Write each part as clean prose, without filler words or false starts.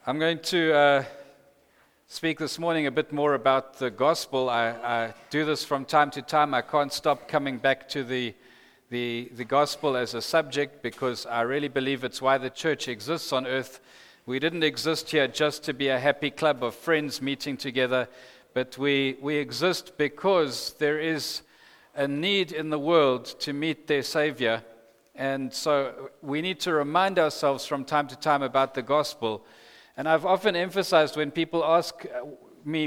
I'm going to speak this morning a bit more about the gospel. I do this from time to time. I can't stop coming back to the gospel as a subject because I really believe it's why the church exists on earth. We didn't exist here just to be a happy club of friends meeting together, but we exist because there is a need in the world to meet their Savior. And so we need to remind ourselves from time to time about the gospel. And I've often emphasized when people ask me,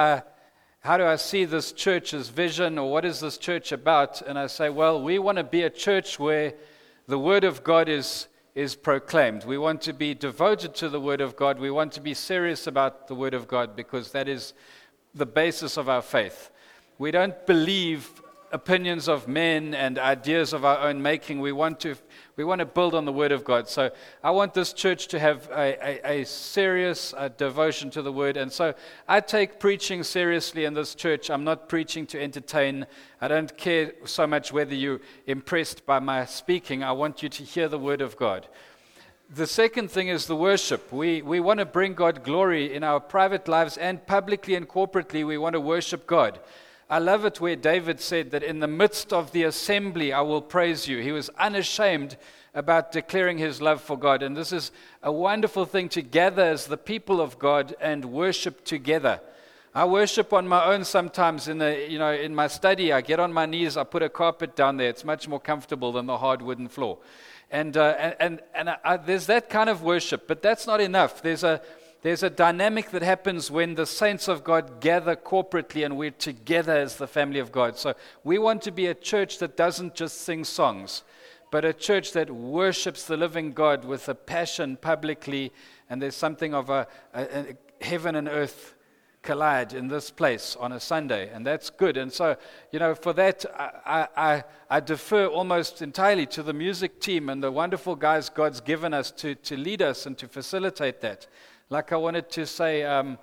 how do I see this church's vision, or what is this church about? And I say, well, we want to be a church where the Word of God is proclaimed. We want to be devoted to the Word of God. We want to be serious about the Word of God because that is the basis of our faith. We don't believe opinions of men and ideas of our own making. We want to build on the Word of God. So I want this church to have a serious devotion to the Word. And so I take preaching seriously in this church. I'm not preaching to entertain. I don't care so much whether you're impressed by my speaking. I want you to hear the Word of God. The second thing is the worship. We want to bring God glory in our private lives, and publicly and corporately we want to worship God. I love it where David said that in the midst of the assembly I will praise you. He was unashamed about declaring his love for God. And this is a wonderful thing to gather as the people of God and worship together. I worship on my own sometimes in my study. I get on my knees, I put a carpet down there. It's much more comfortable than the hard wooden floor. And there's that kind of worship, but that's not enough. There's a dynamic that happens when the saints of God gather corporately and we're together as the family of God. So we want to be a church that doesn't just sing songs, but a church that worships the living God with a passion publicly. And there's something of a heaven and earth collide in this place on a Sunday, and that's good. And so, for that, I defer almost entirely to the music team and the wonderful guys God's given us to lead us and to facilitate that. Like I wanted to say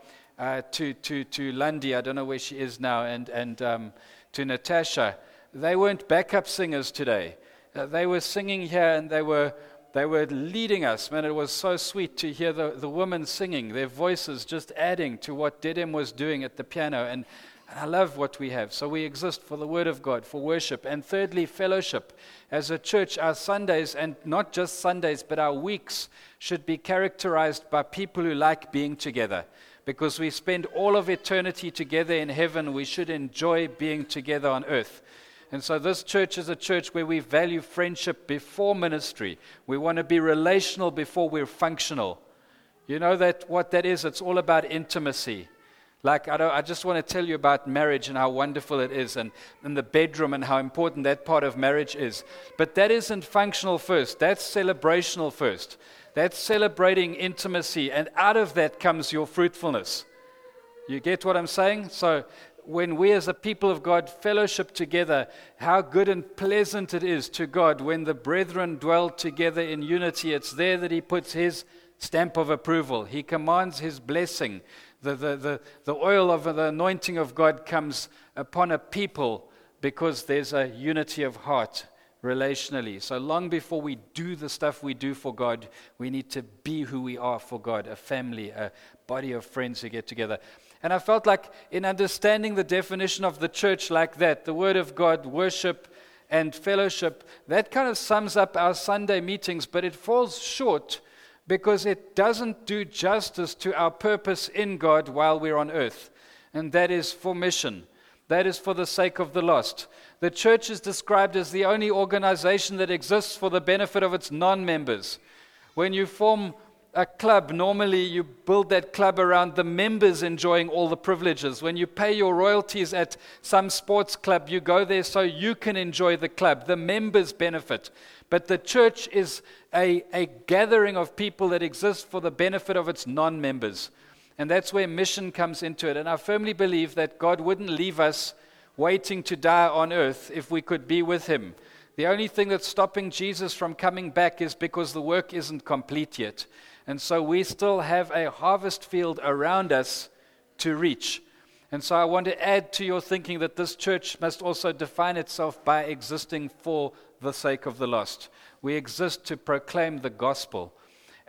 to Lundy, I don't know where she is now, and to Natasha, they weren't backup singers today. They were singing here, and they were leading us. Man, it was so sweet to hear the women singing, their voices just adding to what Dedem was doing at the piano. And I love what we have. So we exist for the Word of God, for worship. And thirdly, fellowship. As a church, our Sundays, and not just Sundays, but our weeks, should be characterized by people who like being together. Because we spend all of eternity together in heaven, we should enjoy being together on earth. And so this church is a church where we value friendship before ministry. We want to be relational before we're functional. You know what that is? It's all about intimacy. Like, I just want to tell you about marriage and how wonderful it is, and the bedroom and how important that part of marriage is. But that isn't functional first. That's celebrational first. That's celebrating intimacy, and out of that comes your fruitfulness. You get what I'm saying? So when we as a people of God fellowship together, how good and pleasant it is to God when the brethren dwell together in unity. It's there that He puts His stamp of approval. He commands His blessing. The oil of the anointing of God comes upon a people because there's a unity of heart relationally. So long before we do the stuff we do for God, we need to be who we are for God, a family, a body of friends who get together. And I felt like in understanding the definition of the church like that, the Word of God, worship, and fellowship, that kind of sums up our Sunday meetings, but it falls short because it doesn't do justice to our purpose in God while we're on earth. And that is for mission. That is for the sake of the lost. The church is described as the only organization that exists for the benefit of its non-members. When you form a club, normally you build that club around the members enjoying all the privileges. When you pay your royalties at some sports club, you go there so you can enjoy the club. The members benefit. But the church is a gathering of people that exists for the benefit of its non-members. And that's where mission comes into it. And I firmly believe that God wouldn't leave us waiting to die on earth if we could be with Him. The only thing that's stopping Jesus from coming back is because the work isn't complete yet. And so we still have a harvest field around us to reach. And so I want to add to your thinking that this church must also define itself by existing for the sake of the lost. We exist to proclaim the gospel.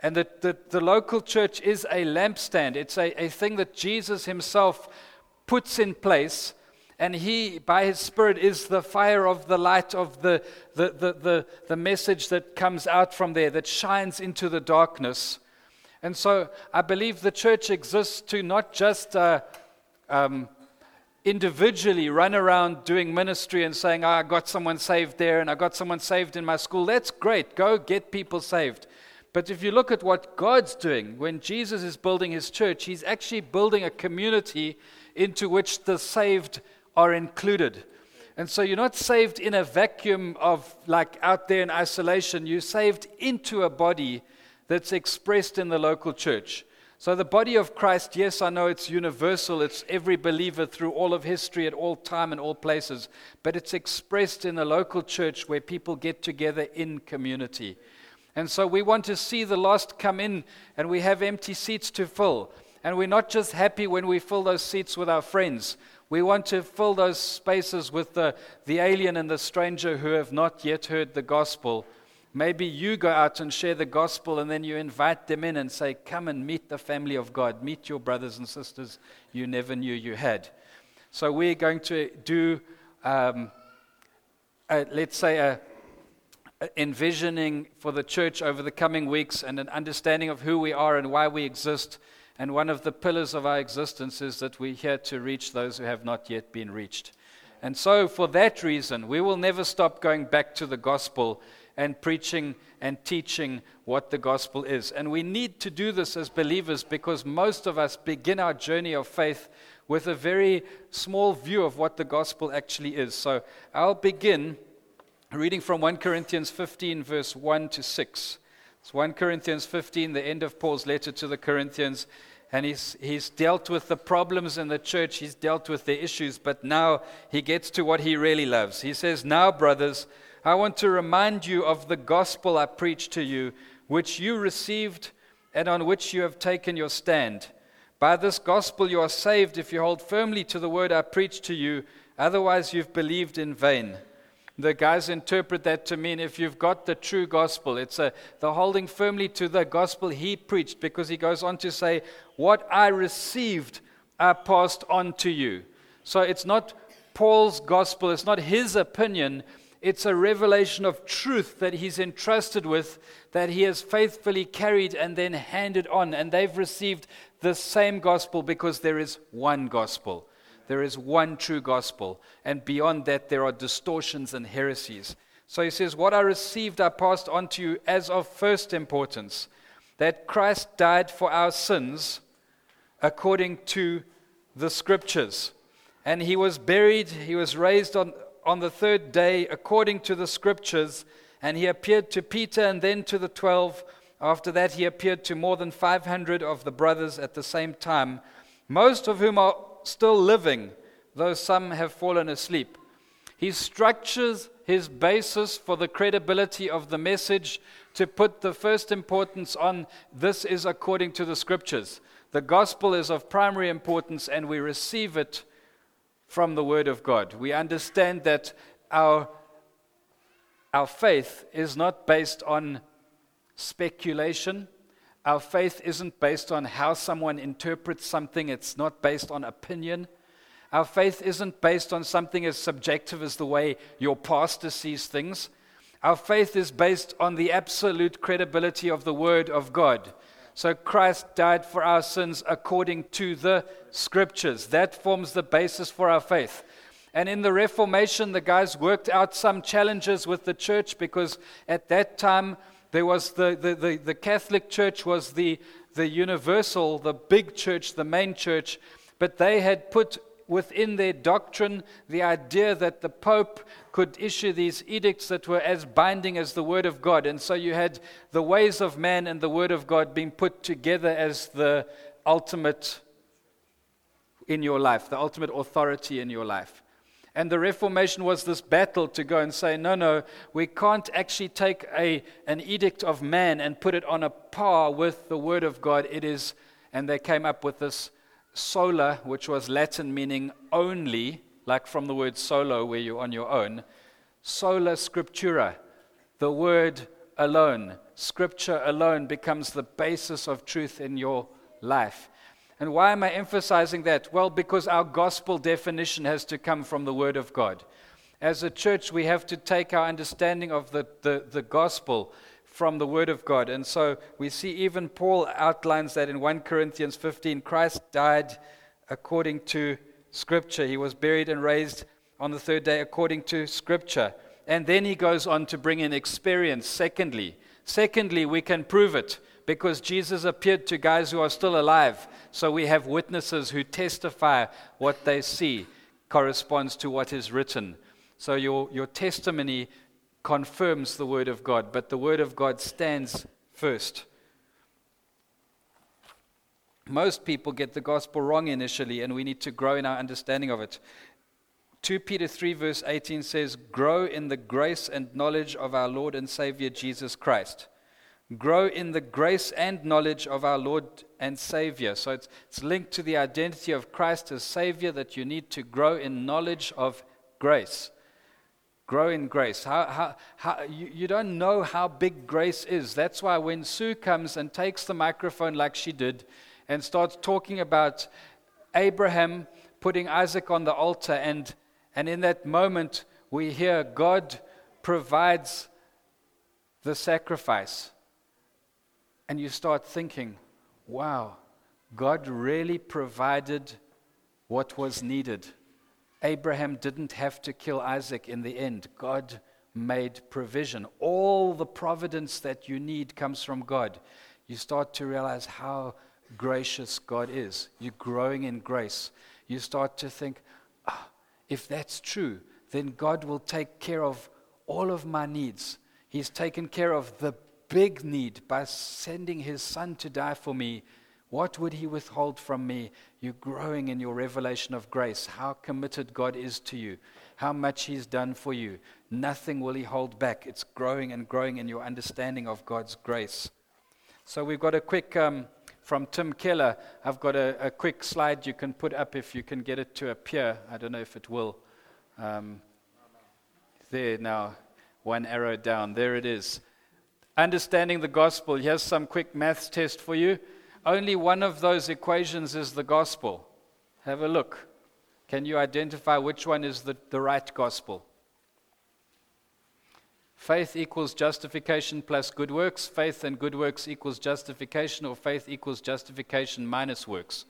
And that the local church is a lampstand. It's a thing that Jesus himself puts in place. And he, by his Spirit, is the fire of the light of the message that comes out from there, that shines into the darkness. And so I believe the church exists to not just individually run around doing ministry and saying, I got someone saved there and I got someone saved in my school. That's great. Go get people saved. But if you look at what God's doing, when Jesus is building his church, he's actually building a community into which the saved are included. And so you're not saved in a vacuum of like out there in isolation. You're saved into a body that's expressed in the local church. So the body of Christ, yes, I know it's universal. It's every believer through all of history at all time and all places. But it's expressed in the local church where people get together in community. And so we want to see the lost come in, and we have empty seats to fill. And we're not just happy when we fill those seats with our friends. We want to fill those spaces with the alien and the stranger who have not yet heard the gospel. Maybe you go out and share the gospel, and then you invite them in and say, come and meet the family of God. Meet your brothers and sisters you never knew you had. So we're going to do, let's say, envisioning for the church over the coming weeks and an understanding of who we are and why we exist. And one of the pillars of our existence is that we're here to reach those who have not yet been reached. And so for that reason, we will never stop going back to the gospel and preaching and teaching what the gospel is. And we need to do this as believers because most of us begin our journey of faith with a very small view of what the gospel actually is. So I'll begin reading from 1 Corinthians 15, verse 1 to 6. It's 1 Corinthians 15, the end of Paul's letter to the Corinthians. And he's dealt with the problems in the church. He's dealt with the issues. But now he gets to what he really loves. He says, now, brothers, I want to remind you of the gospel I preached to you, which you received and on which you have taken your stand. By this gospel you are saved if you hold firmly to the word I preached to you. Otherwise you've believed in vain. The guys interpret that to mean if you've got the true gospel, it's the holding firmly to the gospel he preached, because he goes on to say, what I received, I passed on to you. So it's not Paul's gospel, it's not his opinion, it's a revelation of truth that he's entrusted with, that he has faithfully carried and then handed on. And they've received the same gospel because there is one gospel. There is one true gospel, and beyond that there are distortions and heresies. So he says, what I received I passed on to you as of first importance, that Christ died for our sins according to the Scriptures. And he was buried, he was raised on the third day according to the Scriptures, and he appeared to Peter and then to the 12. After that he appeared to more than 500 of the brothers at the same time, most of whom are still living, though some have fallen asleep. He structures his basis for the credibility of the message to put the first importance on this is according to the Scriptures. The gospel is of primary importance, and we receive it from the Word of God. We understand that our faith is not based on speculation. Our faith isn't based on how someone interprets something. It's not based on opinion. Our faith isn't based on something as subjective as the way your pastor sees things. Our faith is based on the absolute credibility of the Word of God. So Christ died for our sins according to the Scriptures. That forms the basis for our faith. And in the Reformation, the guys worked out some challenges with the church, because at that time, there was the Catholic Church was the universal, the big church, the main church, but they had put within their doctrine the idea that the Pope could issue these edicts that were as binding as the Word of God. And so you had the ways of man and the Word of God being put together as the ultimate in your life, the ultimate authority in your life. And the Reformation was this battle to go and say, no, we can't actually take an edict of man and put it on a par with the Word of God. It is, and they came up with this sola, which was Latin meaning only, like from the word solo, where you're on your own. Sola Scriptura, the Word alone. Scripture alone becomes the basis of truth in your life. And why am I emphasizing that? Well, because our gospel definition has to come from the Word of God. As a church, we have to take our understanding of the gospel from the Word of God. And so we see even Paul outlines that in 1 Corinthians 15. Christ died according to Scripture. He was buried and raised on the third day according to Scripture. And then he goes on to bring in experience. Secondly, we can prove it because Jesus appeared to guys who are still alive. So we have witnesses who testify what they see corresponds to what is written. So your testimony confirms the Word of God, but the Word of God stands first. Most people get the gospel wrong initially, and we need to grow in our understanding of it. 2 Peter 3 verse 18 says, grow in the grace and knowledge of our Lord and Savior Jesus Christ. Grow in the grace and knowledge of our Lord and Savior. So it's linked to the identity of Christ as Savior, that you need to grow in knowledge of grace. Grow in grace. You don't know how big grace is. That's why when Sue comes and takes the microphone like she did and starts talking about Abraham putting Isaac on the altar, and in that moment we hear God provides the sacrifice. And you start thinking, wow, God really provided what was needed. Abraham didn't have to kill Isaac in the end. God made provision. All the providence that you need comes from God. You start to realize how gracious God is. You're growing in grace. You start to think, if that's true, then God will take care of all of my needs. He's taken care of the big need by sending His Son to die for me. What would He withhold from me? You're growing in your revelation of grace, how committed God is to you, how much He's done for you. Nothing will He hold back. It's growing and growing in your understanding of God's grace. So we've got a quick, from Tim Keller, I've got a quick slide you can put up if you can get it to appear. I don't know if it will. There now, one arrow down. There it is. Understanding the gospel. Here's some quick maths test for you. Only one of those equations is the gospel. Have a look. Can you identify which one is the right gospel? Faith equals justification plus good works. Faith and good works equals justification, or faith equals justification minus works.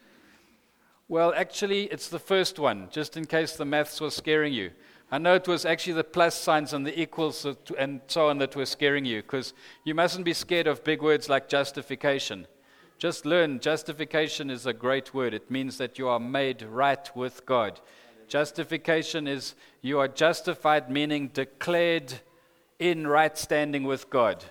Well, actually, it's the first one, just in case the maths was scaring you. I know it was actually the plus signs and the equals and so on that were scaring you, because you mustn't be scared of big words like justification. Just learn, justification is a great word. It means that you are made right with God. Justification is you are justified, meaning declared in right standing with God.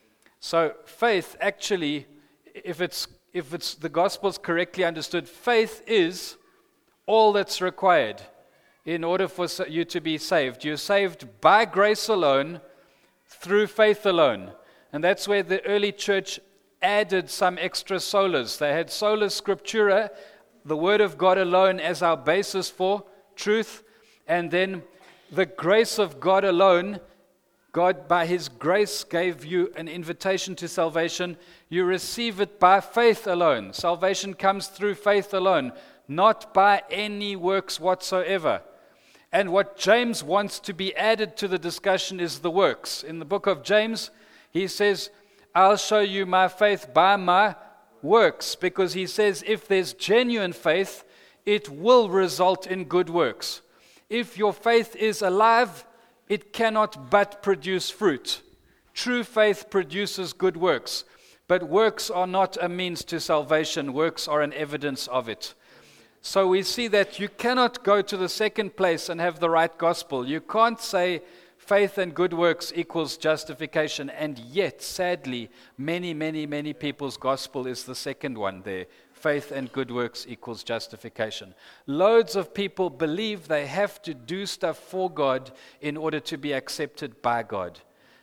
So faith, actually, if it's the gospel's correctly understood, faith is all that's required in order for you to be saved. You're saved by grace alone, through faith alone. And that's where the early church added some extra solas. They had sola scriptura, the word of God alone, as our basis for truth. And then the grace of God alone. God, by His grace, gave you an invitation to salvation. You receive it by faith alone. Salvation comes through faith alone, not by any works whatsoever. And what James wants to be added to the discussion is the works. In the book of James, he says, I'll show you my faith by my works. Because he says, if there's genuine faith, it will result in good works. If your faith is alive, it cannot but produce fruit. True faith produces good works. But works are not a means to salvation. Works are an evidence of it. So we see that you cannot go to the second place and have the right gospel. You can't say faith and good works equals justification. And yet, sadly, many people's gospel is the second one there. Faith and good works equals justification. Loads of people believe they have to do stuff for God in order to be accepted by God.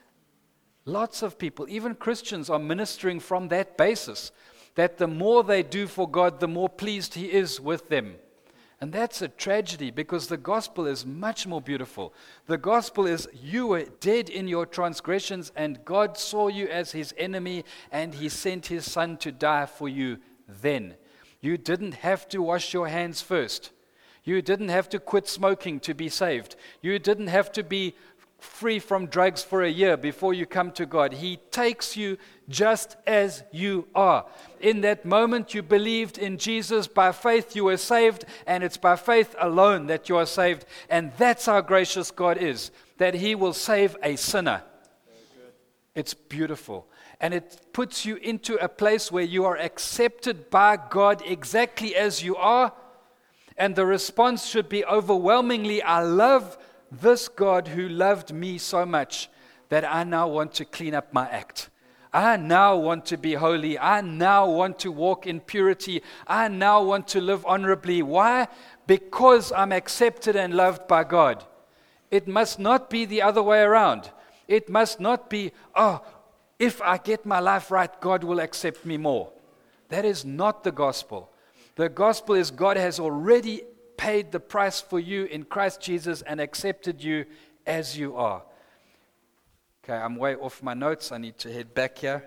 Lots of people, even Christians, are ministering from that basis, that the more they do for God, the more pleased He is with them. And that's a tragedy, because the gospel is much more beautiful. The gospel is, you were dead in your transgressions, and God saw you as his enemy, and he sent his son to die for you then. You didn't have to wash your hands first. You didn't have to quit smoking to be saved. You didn't have to be free from drugs for a year before you come to God. He takes you just as you are. In that moment you believed in Jesus, by faith you were saved, and it's by faith alone that you are saved. And that's how gracious God is, that he will save a sinner. It's beautiful. And it puts you into a place where you are accepted by God exactly as you are. And the response should be overwhelmingly, I love this God who loved me so much that I now want to clean up my act. I now want to be holy. I now want to walk in purity. I now want to live honorably. Why? Because I'm accepted and loved by God. It must not be the other way around. It must not be, if I get my life right, God will accept me more. That is not the gospel. The gospel is God has already paid the price for you in Christ Jesus and accepted you as you are. Okay, I'm way off my notes. I need to head back here.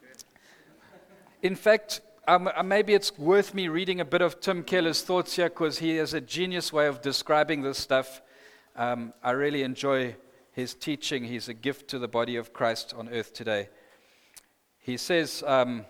In fact, maybe it's worth me reading a bit of Tim Keller's thoughts here, because he has a genius way of describing this stuff. I really enjoy his teaching. He's a gift to the body of Christ on earth today. He says,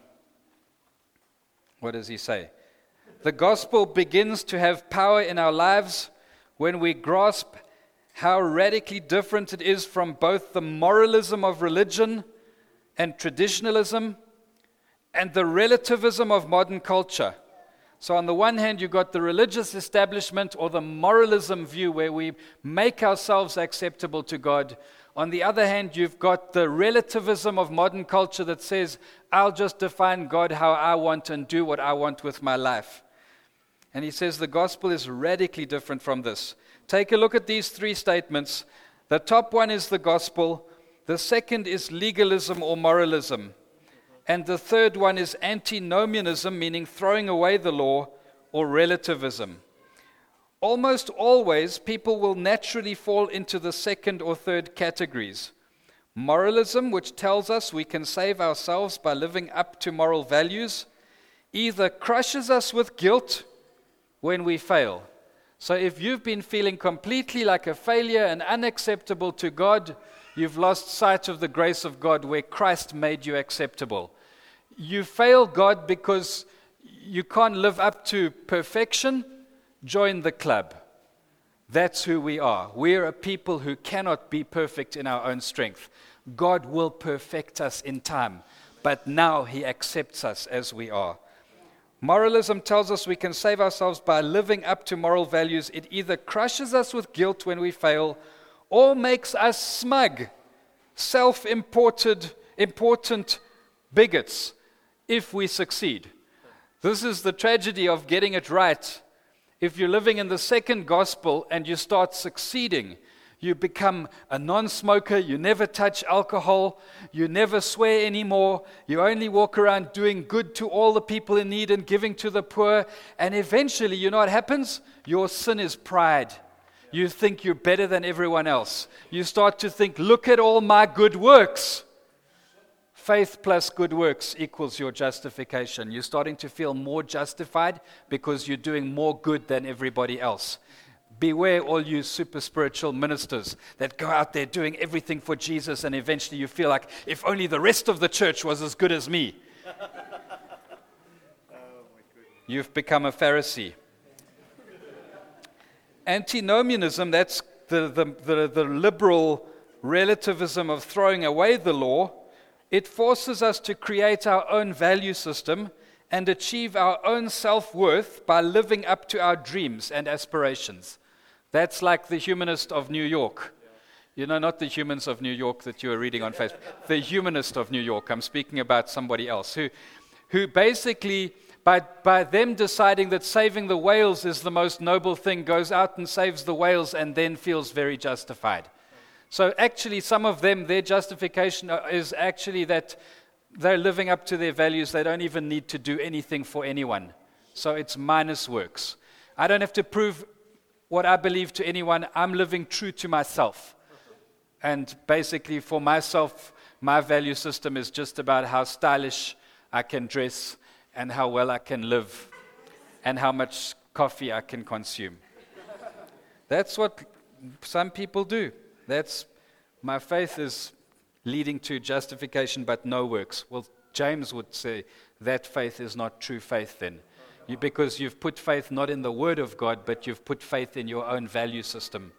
what does he say? The gospel begins to have power in our lives when we grasp how radically different it is from both the moralism of religion and traditionalism and the relativism of modern culture. So on the one hand, you've got the religious establishment or the moralism view where we make ourselves acceptable to God. On the other hand, you've got the relativism of modern culture that says, I'll just define God how I want and do what I want with my life. And he says the gospel is radically different from this. Take a look at these three statements. The top one is the gospel. The second is legalism or moralism. And the third one is antinomianism, meaning throwing away the law, or relativism. Almost always, people will naturally fall into the second or third categories. Moralism, which tells us we can save ourselves by living up to moral values, either crushes us with guilt when we fail. So if you've been feeling completely like a failure and unacceptable to God, you've lost sight of the grace of God where Christ made you acceptable. You fail God because you can't live up to perfection. Join the club. That's who we are. We're a people who cannot be perfect in our own strength. God will perfect us in time, but now he accepts us as we are. Moralism tells us we can save ourselves by living up to moral values. It either crushes us with guilt when we fail or makes us smug, self-important bigots if we succeed. This is the tragedy of getting it right. If you're living in the second gospel and you start succeeding, you become a non-smoker, you never touch alcohol, you never swear anymore, you only walk around doing good to all the people in need and giving to the poor, and eventually, you know what happens? Your sin is pride. You think you're better than everyone else. You start to think, look at all my good works. Faith plus good works equals your justification. You're starting to feel more justified because you're doing more good than everybody else. Beware all you super spiritual ministers that go out there doing everything for Jesus, and eventually you feel like, if only the rest of the church was as good as me. You've become a Pharisee. Antinomianism, that's the liberal relativism of throwing away the law. It forces us to create our own value system and achieve our own self-worth by living up to our dreams and aspirations. That's like the Humanist of New York. You know, not the Humans of New York that you are reading on Facebook. The Humanist of New York. I'm speaking about somebody else who basically, by them deciding that saving the whales is the most noble thing, goes out and saves the whales and then feels very justified. So actually, some of them, their justification is actually that they're living up to their values. They don't even need to do anything for anyone. So it's minus works. I don't have to prove what I believe to anyone. I'm living true to myself. And basically for myself, my value system is just about how stylish I can dress and how well I can live and how much coffee I can consume. That's what some people do. My faith is leading to justification but no works. Well, James would say that faith is not true faith then. Because you've put faith not in the Word of God, but you've put faith in your own value system.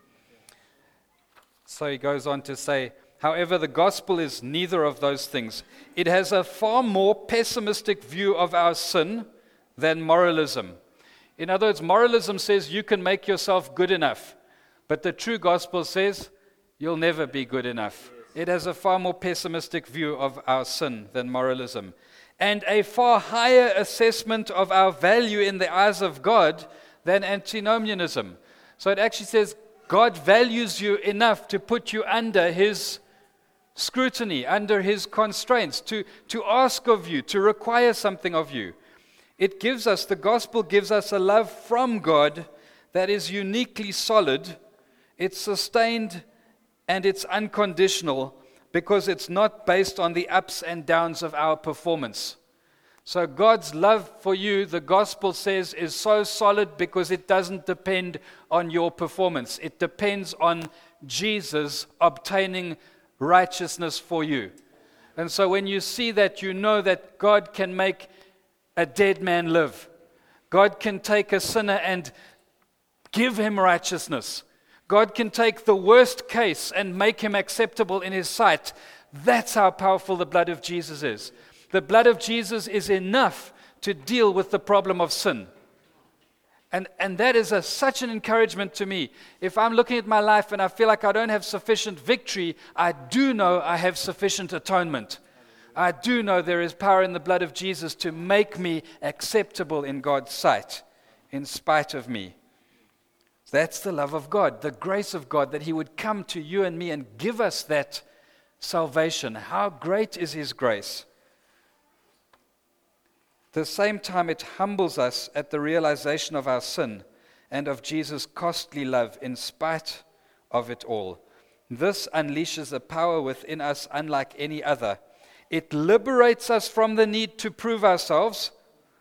So he goes on to say, however, the gospel is neither of those things. It has a far more pessimistic view of our sin than moralism. In other words, moralism says you can make yourself good enough. But the true gospel says you'll never be good enough. It has a far more pessimistic view of our sin than moralism. And a far higher assessment of our value in the eyes of God than antinomianism. So it actually says God values you enough to put you under His scrutiny, under His constraints, to ask of you, to require something of you. The gospel gives us a love from God that is uniquely solid, it's sustained, and it's unconditional, because it's not based on the ups and downs of our performance. So God's love for you, the gospel says, is so solid because it doesn't depend on your performance. It depends on Jesus obtaining righteousness for you. And so when you see that, you know that God can make a dead man live. God can take a sinner and give him righteousness. God can take the worst case and make him acceptable in His sight. That's how powerful the blood of Jesus is. The blood of Jesus is enough to deal with the problem of sin. And that is such an encouragement to me. If I'm looking at my life and I feel like I don't have sufficient victory, I do know I have sufficient atonement. I do know there is power in the blood of Jesus to make me acceptable in God's sight, in spite of me. That's the love of God, the grace of God, that He would come to you and me and give us that salvation. How great is His grace! At the same time, it humbles us at the realization of our sin and of Jesus' costly love in spite of it all. This unleashes a power within us unlike any other. It liberates us from the need to prove ourselves.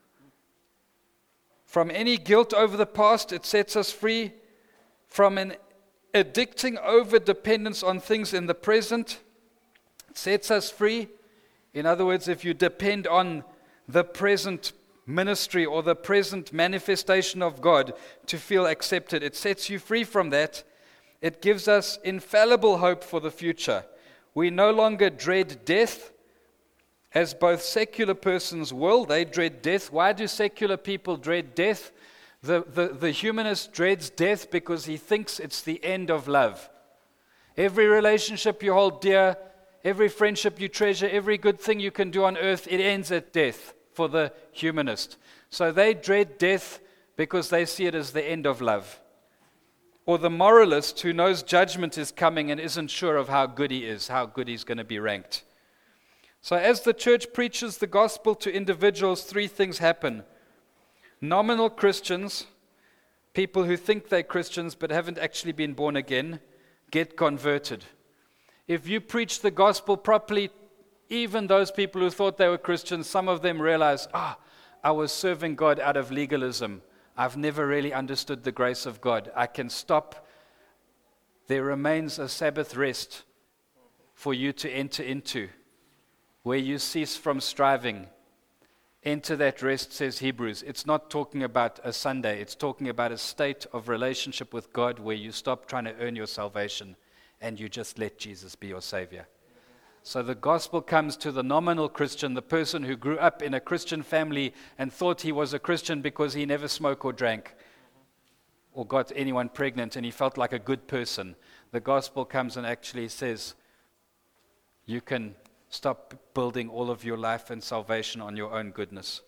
From any guilt over the past, it sets us free. From an addicting over-dependence on things in the present, it sets us free. In other words, if you depend on the present ministry or the present manifestation of God to feel accepted, it sets you free from that. It gives us infallible hope for the future. We no longer dread death, as both secular persons will. They dread death. Why do secular people dread death? The humanist dreads death because he thinks it's the end of love. Every relationship you hold dear, every friendship you treasure, every good thing you can do on earth, it ends at death for the humanist. So they dread death because they see it as the end of love. Or the moralist who knows judgment is coming and isn't sure of how good he is, how good he's going to be ranked. So as the church preaches the gospel to individuals, three things happen. Nominal Christians, people who think they're Christians but haven't actually been born again, get converted. If you preach the gospel properly, even those people who thought they were Christians, some of them realize, I was serving God out of legalism. I've never really understood the grace of God. I can stop. There remains a Sabbath rest for you to enter into, where you cease from striving. Enter that rest, says Hebrews. It's not talking about a Sunday. It's talking about a state of relationship with God where you stop trying to earn your salvation and you just let Jesus be your Savior. So the gospel comes to the nominal Christian, the person who grew up in a Christian family and thought he was a Christian because he never smoked or drank or got anyone pregnant and he felt like a good person. The gospel comes and actually says, you can stop building all of your life and salvation on your own goodness.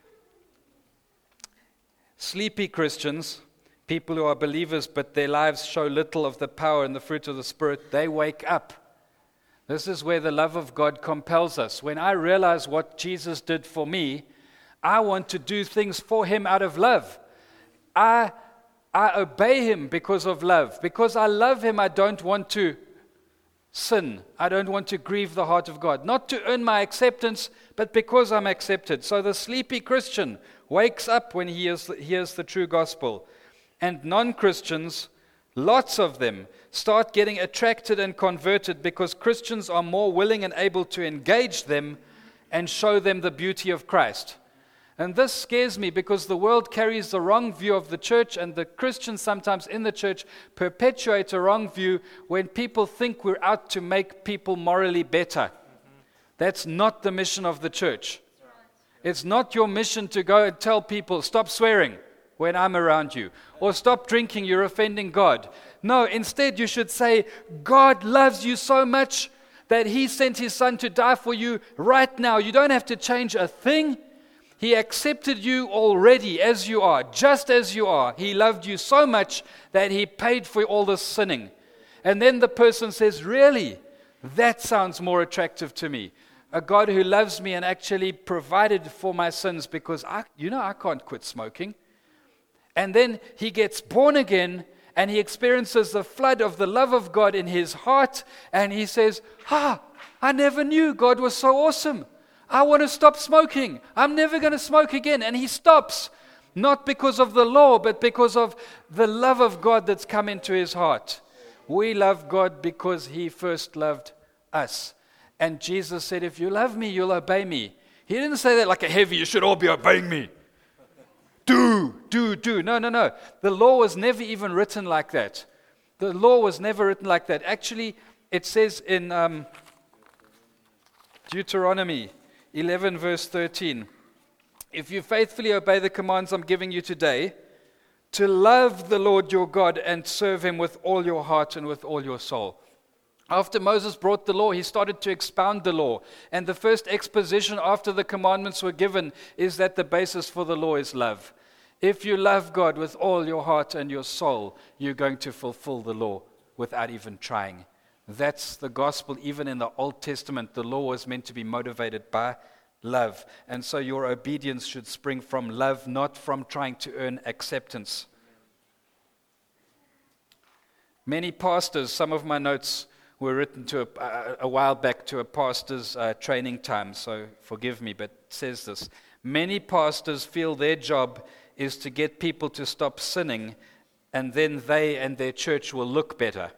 Sleepy Christians, people who are believers but their lives show little of the power and the fruit of the Spirit, they wake up. This is where the love of God compels us. When I realize what Jesus did for me, I want to do things for Him out of love. I obey him because of love. Because I love him, I don't want to sin. I don't want to grieve the heart of God. Not to earn my acceptance, but because I'm accepted. So the sleepy Christian wakes up when he hears the true gospel. And non-Christians, lots of them, start getting attracted and converted because Christians are more willing and able to engage them and show them the beauty of Christ. And this scares me because the world carries the wrong view of the church, and the Christians sometimes in the church perpetuate a wrong view when people think we're out to make people morally better. That's not the mission of the church. It's not your mission to go and tell people, stop swearing when I'm around you, or stop drinking, you're offending God. No, instead you should say, God loves you so much that he sent his son to die for you right now. You don't have to change a thing. He accepted you already as you are, just as you are. He loved you so much that he paid for all this sinning. And then the person says, really? That sounds more attractive to me. A God who loves me and actually provided for my sins because I can't quit smoking. And then he gets born again and he experiences the flood of the love of God in his heart. And he says, I never knew God was so awesome. I want to stop smoking. I'm never going to smoke again. And he stops, not because of the law, but because of the love of God that's come into his heart. We love God because he first loved us. And Jesus said, if you love me, you'll obey me. He didn't say that like a heavy, you should all be obeying me. Do. No. The law was never even written like that. The law was never written like that. Actually, it says in Deuteronomy 11 verse 13, if you faithfully obey the commands I'm giving you today, to love the Lord your God and serve him with all your heart and with all your soul. After Moses brought the law, he started to expound the law. And the first exposition after the commandments were given is that the basis for the law is love. If you love God with all your heart and your soul, you're going to fulfill the law without even trying. That's the gospel. Even in the Old Testament, the law was meant to be motivated by love. And so your obedience should spring from love, not from trying to earn acceptance. Many pastors, some of my notes were written to a while back to a pastor's training time, so forgive me, but it says this. Many pastors feel their job is to get people to stop sinning, and then they and their church will look better.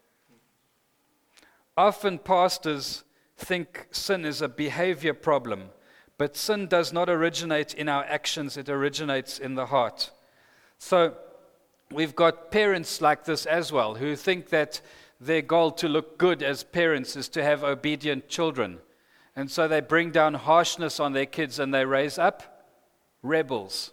Often pastors think sin is a behavior problem, but sin does not originate in our actions, it originates in the heart. So we've got parents like this as well, who think that their goal to look good as parents is to have obedient children. And so they bring down harshness on their kids and they raise up rebels.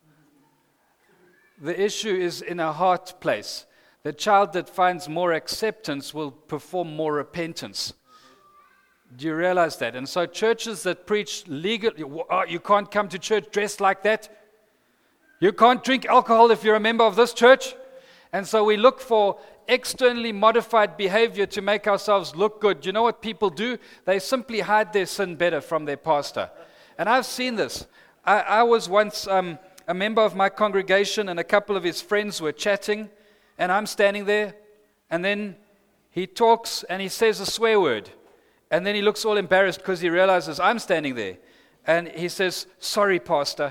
The issue is in a heart place. The child that finds more acceptance will perform more repentance. Do you realize that? And so churches that preach legal, you can't come to church dressed like that. You can't drink alcohol if you're a member of this church. And so we look for externally modified behavior to make ourselves look good. Do you know what people do? They simply hide their sin better from their pastor. And I've seen this. I was once a member of my congregation, and a couple of his friends were chatting, and I'm standing there, and then he talks and he says a swear word. And then he looks all embarrassed because he realizes I'm standing there. And he says, "Sorry, Pastor."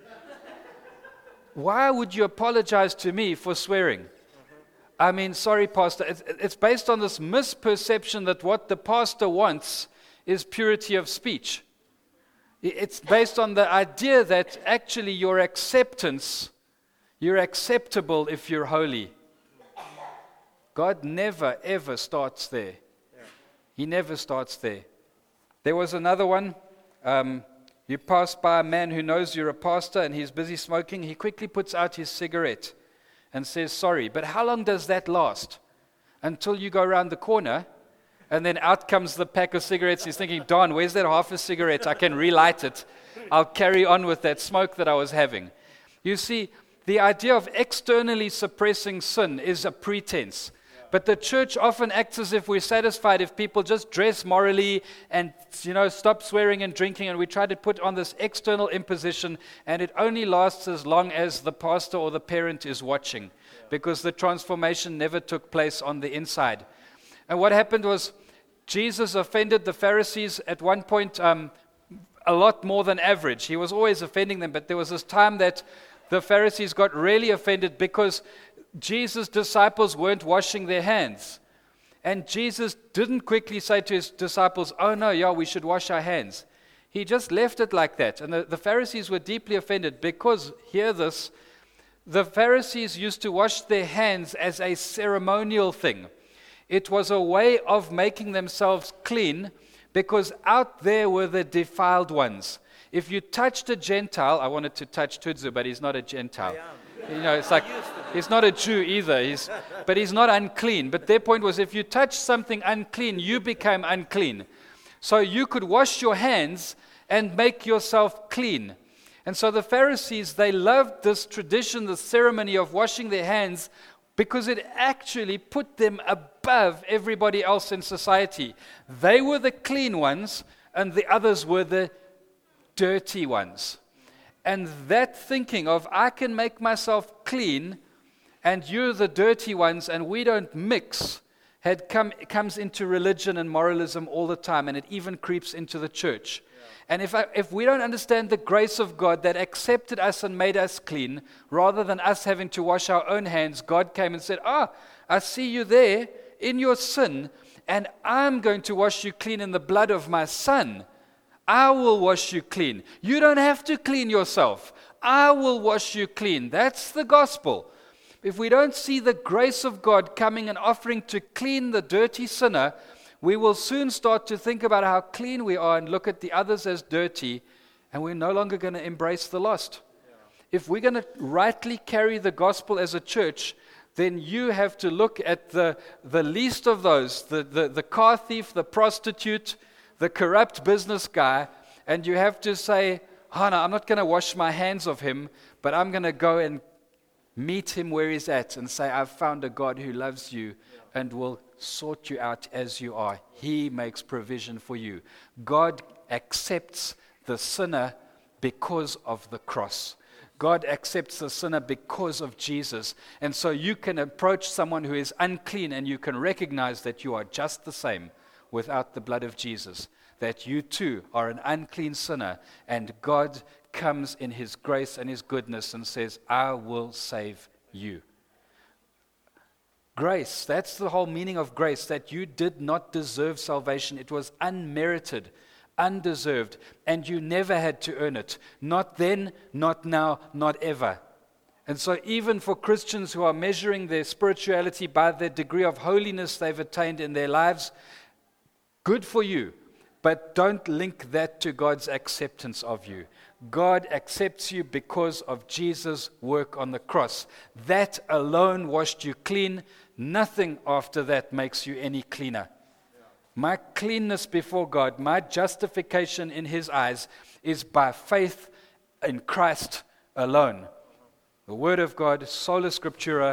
Why would you apologize to me for swearing? I mean, sorry, Pastor. It's based on this misperception that what the pastor wants is purity of speech. It's based on the idea that actually you're acceptable if you're holy. God never, ever starts there. He never starts there. There was another one. You pass by a man who knows you're a pastor and he's busy smoking. He quickly puts out his cigarette and says, "Sorry." But how long does that last? Until you go around the corner and then out comes the pack of cigarettes. He's thinking, "Don, where's that half a cigarette? I can relight it. I'll carry on with that smoke that I was having." You see, the idea of externally suppressing sin is a pretense. But the church often acts as if we're satisfied if people just dress morally and, stop swearing and drinking, and we try to put on this external imposition, and it only lasts as long as the pastor or the parent is watching, because the transformation never took place on the inside. And what happened was Jesus offended the Pharisees at one point a lot more than average. He was always offending them, but there was this time that the Pharisees got really offended because Jesus' disciples weren't washing their hands. And Jesus didn't quickly say to his disciples, oh no, yeah, we should wash our hands. He just left it like that. And the Pharisees were deeply offended because, hear this, the Pharisees used to wash their hands as a ceremonial thing. It was a way of making themselves clean, because out there were the defiled ones. If you touched a Gentile, I wanted to touch Tudzu, but he's not a Gentile. It's like, he's not a Jew either, but he's not unclean. But their point was, if you touch something unclean, you became unclean. So you could wash your hands and make yourself clean. And so the Pharisees, they loved this tradition, the ceremony of washing their hands, because it actually put them above everybody else in society. They were the clean ones, and the others were the dirty ones. And that thinking of, I can make myself clean, and you're the dirty ones, and we don't mix, comes into religion and moralism all the time, and it even creeps into the church. And if we don't understand the grace of God that accepted us and made us clean, rather than us having to wash our own hands, God came and said, I see you there in your sin, and I'm going to wash you clean in the blood of my Son. I will wash you clean. You don't have to clean yourself. I will wash you clean. That's the gospel. If we don't see the grace of God coming and offering to clean the dirty sinner, we will soon start to think about how clean we are and look at the others as dirty, and we're no longer going to embrace the lost. If we're going to rightly carry the gospel as a church, then you have to look at the least of those, the car thief, the prostitute, the corrupt business guy, and you have to say, no, I'm not going to wash my hands of him, but I'm going to go and meet him where he's at and say, I've found a God who loves you and will sort you out as you are. He makes provision for you. God accepts the sinner because of the cross. God accepts the sinner because of Jesus. And so you can approach someone who is unclean and you can recognize that you are just the same without the blood of Jesus, that you too are an unclean sinner, and God comes in his grace and his goodness and says, I will save you. Grace, that's the whole meaning of grace, that you did not deserve salvation. It was unmerited, undeserved, and you never had to earn it. Not then, not now, not ever. And so even for Christians who are measuring their spirituality by the degree of holiness they've attained in their lives, good for you, but don't link that to God's acceptance of you. God accepts you because of Jesus' work on the cross. That alone washed you clean. Nothing after that makes you any cleaner. My cleanness before God, my justification in his eyes, is by faith in Christ alone. The Word of God, sola scriptura,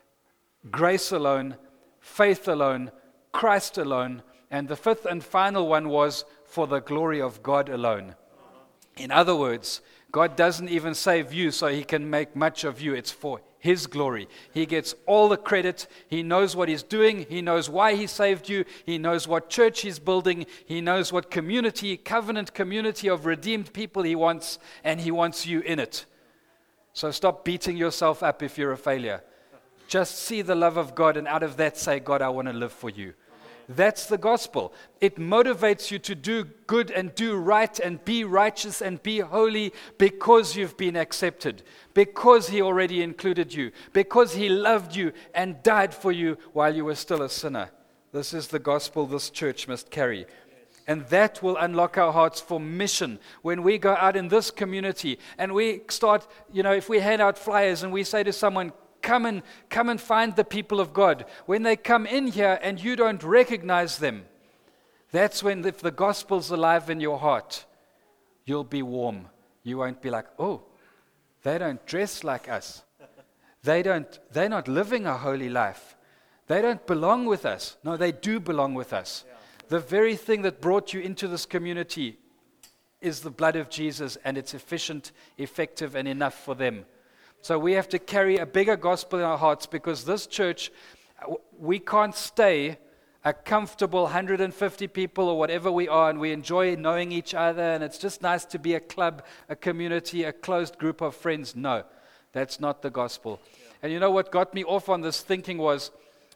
grace alone, faith alone, Christ alone, and the fifth and final one was for the glory of God alone. In other words, God doesn't even save you so he can make much of you. It's for his glory. He gets all the credit. He knows what he's doing. He knows why he saved you. He knows what church he's building. He knows what community, covenant community of redeemed people he wants, and he wants you in it. So stop beating yourself up if you're a failure. Just see the love of God, and out of that say, God, I want to live for you. That's the gospel. It motivates you to do good and do right and be righteous and be holy because you've been accepted, because he already included you, because he loved you and died for you while you were still a sinner. This is the gospel this church must carry. And that will unlock our hearts for mission. When we go out in this community and we start, if we hand out flyers and we say to someone, come and find the people of God. When they come in here and you don't recognize them, that's when, if the gospel's alive in your heart, you'll be warm. You won't be like, oh, they don't dress like us. They're not living a holy life. They don't belong with us. No, they do belong with us. The very thing that brought you into this community is the blood of Jesus, and it's efficient, effective, and enough for them. So we have to carry a bigger gospel in our hearts, because this church, we can't stay a comfortable 150 people or whatever we are, and we enjoy knowing each other, and it's just nice to be a club, a community, a closed group of friends. No, that's not the gospel. And you know what got me off on this thinking was,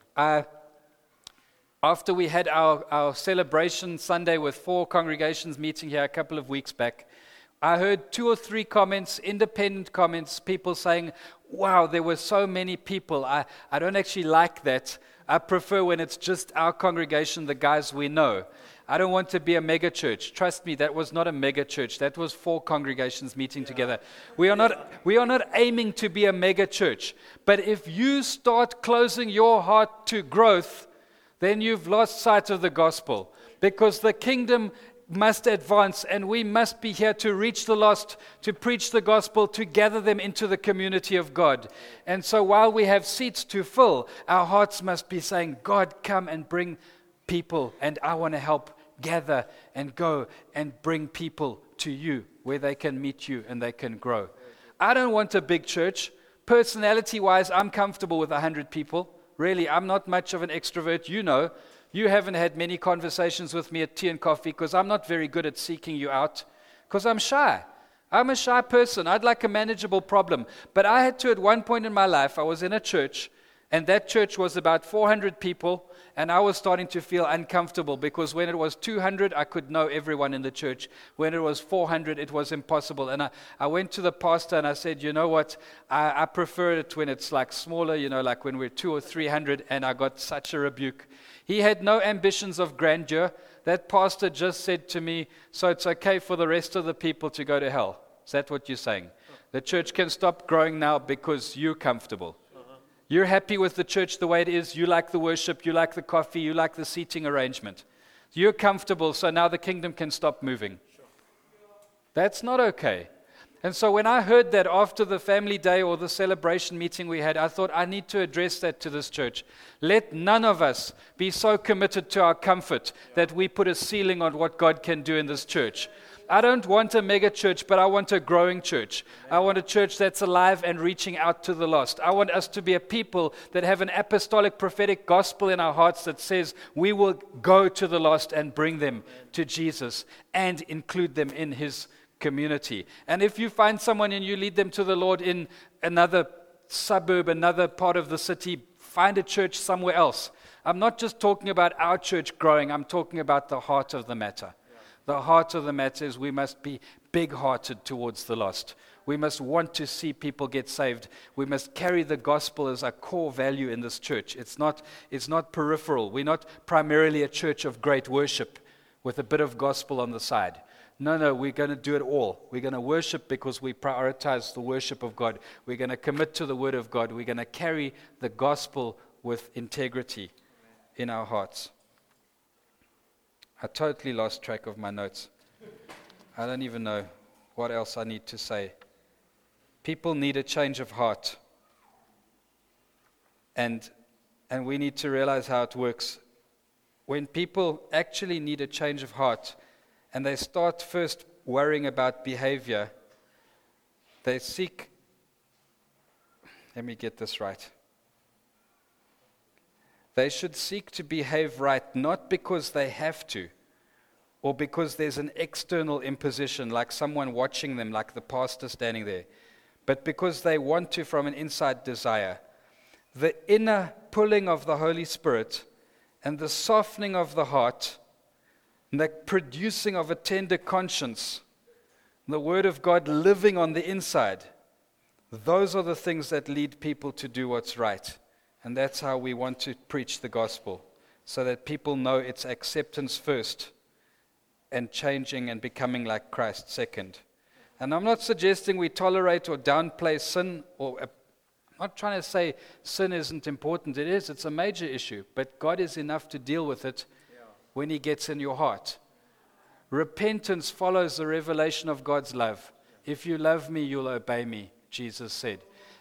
after we had our celebration Sunday with 4 congregations meeting here a couple of weeks back, I heard 2 or 3 comments, independent comments, people saying, wow, there were so many people. I don't actually like that. I prefer when it's just our congregation, the guys we know. I don't want to be a mega church. Trust me, that was not a mega church. That was 4 congregations meeting together. We are not aiming to be a mega church. But if you start closing your heart to growth, then you've lost sight of the gospel, because the kingdom must advance, and we must be here to reach the lost, to preach the gospel, to gather them into the community of God. And so while we have seats to fill, our hearts must be saying, God, come and bring people, and I want to help gather and go and bring people to you where they can meet you and they can grow. I don't want a big church. Personality-wise, I'm comfortable with 100 people. Really, I'm not much of an extrovert. You know, you haven't had many conversations with me at tea and coffee, because I'm not very good at seeking you out, because I'm shy. I'm a shy person. I'd like a manageable problem. But I had to, at one point in my life, I was in a church, and that church was about 400 people, and I was starting to feel uncomfortable, because when it was 200, I could know everyone in the church. When it was 400, it was impossible. And I went to the pastor and I said, you know what, I prefer it when it's like smaller, like when we're 200 or 300, and I got such a rebuke. He had no ambitions of grandeur. That pastor just said to me, so it's okay for the rest of the people to go to hell. Is that what you're saying? The church can stop growing now because you're comfortable. You're happy with the church the way it is. You like the worship. You like the coffee. You like the seating arrangement. You're comfortable, so now the kingdom can stop moving. That's not okay. And so when I heard that after the family day or the celebration meeting we had, I thought I need to address that to this church. Let none of us be so committed to our comfort that we put a ceiling on what God can do in this church. I don't want a mega church, but I want a growing church. I want a church that's alive and reaching out to the lost. I want us to be a people that have an apostolic prophetic gospel in our hearts that says we will go to the lost and bring them to Jesus and include them in his community. And if you find someone and you lead them to the Lord in another suburb, another part of the city, find a church somewhere else. I'm not just talking about our church growing. I'm talking about the heart of the matter. The heart of the matter is we must be big-hearted towards the lost. We must want to see people get saved. We must carry the gospel as a core value in this church. It's not peripheral. We're not primarily a church of great worship with a bit of gospel on the side. No, we're going to do it all. We're going to worship because we prioritize the worship of God. We're going to commit to the word of God. We're going to carry the gospel with integrity in our hearts. I totally lost track of my notes. I don't even know what else I need to say. People need a change of heart. And we need to realize how it works. When people actually need a change of heart, and they start first worrying about behavior, they seek, let me get this right. They should seek to behave right, not because they have to, or because there's an external imposition, like someone watching them, like the pastor standing there, but because they want to from an inside desire. The inner pulling of the Holy Spirit and the softening of the heart, and the producing of a tender conscience, the Word of God living on the inside, those are the things that lead people to do what's right. And that's how we want to preach the gospel, so that people know it's acceptance first and changing and becoming like Christ second. And I'm not suggesting we tolerate or downplay sin, I'm not trying to say sin isn't important. It is. It's a major issue. But God is enough to deal with it when he gets in your heart. Repentance follows the revelation of God's love. If you love me, you'll obey me, Jesus said.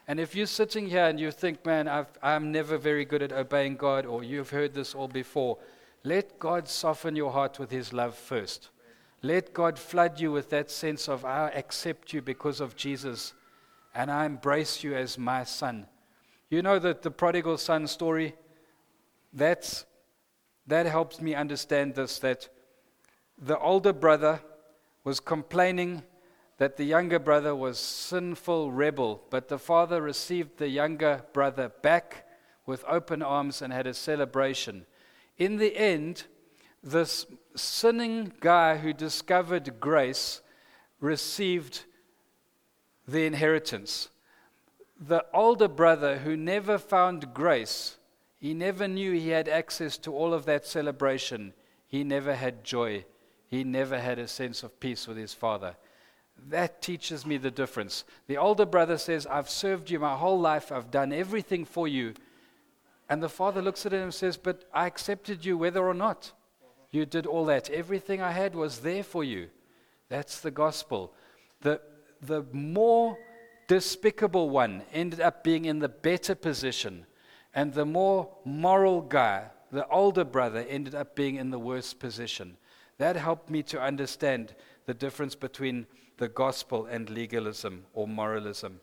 And if you're sitting here and you think, man, I'm never very good at obeying God, or you've heard this all before, let God soften your heart with his love first. Let God flood you with that sense of, I accept you because of Jesus, and I embrace you as my son. You know that the prodigal son story, that helps me understand this, that the older brother was complaining that the younger brother was sinful rebel, but the father received the younger brother back with open arms and had a celebration. In the end, this sinning guy who discovered grace received the inheritance. The older brother who never found grace, he never knew he had access to all of that celebration. He never had joy. He never had a sense of peace with his father. That teaches me the difference. The older brother says, I've served you my whole life. I've done everything for you. And the father looks at him and says, but I accepted you whether or not. You did all that. Everything I had was there for you. That's the gospel. The more despicable one ended up being in the better position. And the more moral guy, the older brother, ended up being in the worse position. That helped me to understand the difference between the gospel and legalism or moralism.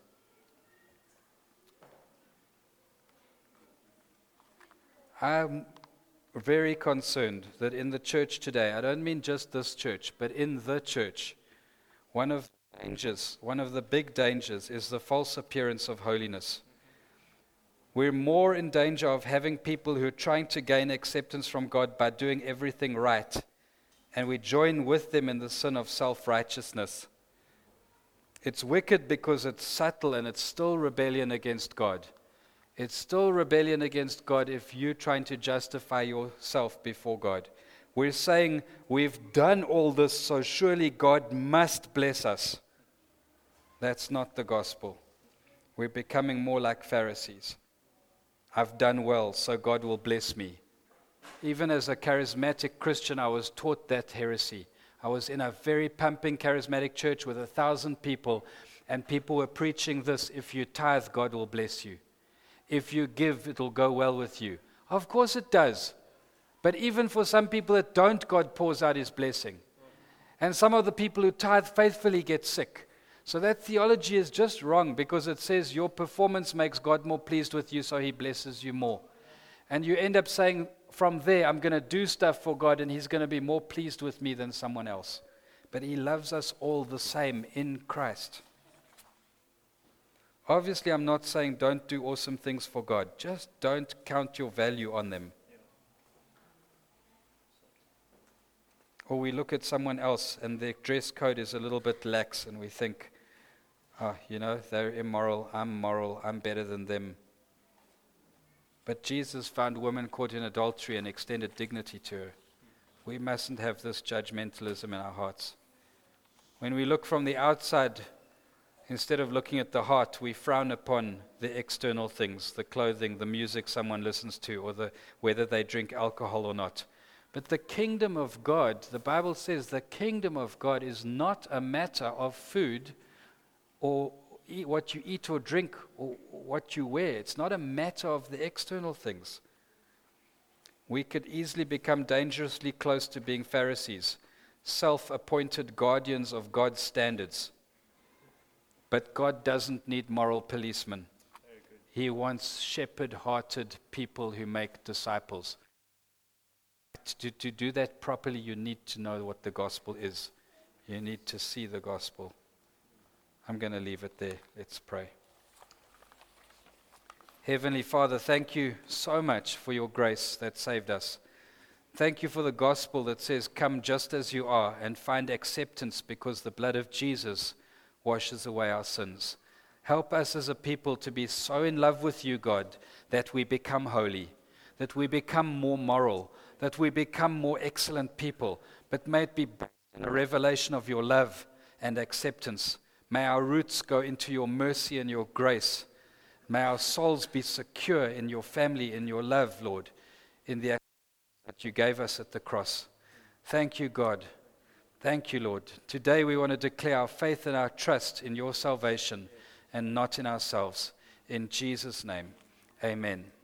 I'm very concerned that in the church today, I don't mean just this church, but in the church, one of the big dangers is the false appearance of holiness. We're more in danger of having people who are trying to gain acceptance from God by doing everything right, and we join with them in the sin of self-righteousness. It's wicked because it's subtle and it's still rebellion against God. It's still rebellion against God if you're trying to justify yourself before God. We're saying we've done all this, so surely God must bless us. That's not the gospel. We're becoming more like Pharisees. I've done well, so God will bless me. Even as a charismatic Christian, I was taught that heresy. I was in a very pumping charismatic church with 1,000 people, and people were preaching this: if you tithe, God will bless you. If you give, it'll go well with you. Of course it does. But even for some people that don't, God pours out his blessing. And some of the people who tithe faithfully get sick. So that theology is just wrong, because it says your performance makes God more pleased with you, so he blesses you more. And you end up saying, from there, I'm going to do stuff for God, and he's going to be more pleased with me than someone else. But he loves us all the same in Christ. Obviously, I'm not saying don't do awesome things for God. Just don't count your value on them. Or we look at someone else and their dress code is a little bit lax, and we think, they're immoral, I'm moral, I'm better than them. But Jesus found women caught in adultery and extended dignity to her. We mustn't have this judgmentalism in our hearts. When we look from the outside, instead of looking at the heart, we frown upon the external things, the clothing, the music someone listens to, or whether they drink alcohol or not. But the kingdom of God, the Bible says the kingdom of God is not a matter of food or what you eat or drink or what you wear. It's not a matter of the external things. We could easily become dangerously close to being Pharisees, self-appointed guardians of God's standards. But God doesn't need moral policemen. He wants shepherd-hearted people who make disciples. To do that properly, you need to know what the gospel is. You need to see the gospel. I'm going to leave it there. Let's pray. Heavenly Father, thank you so much for your grace that saved us. Thank you for the gospel that says, come just as you are and find acceptance because the blood of Jesus washes away our sins. Help us as a people to be so in love with you, God, that we become holy, that we become more moral, that we become more excellent people, but may it be in a revelation of your love and acceptance. May our roots go into your mercy and your grace. May our souls be secure in your family, in your love, Lord, in the that you gave us at the cross. Thank you, God. Thank you, Lord. Today we want to declare our faith and our trust in your salvation and not in ourselves. In Jesus' name, amen.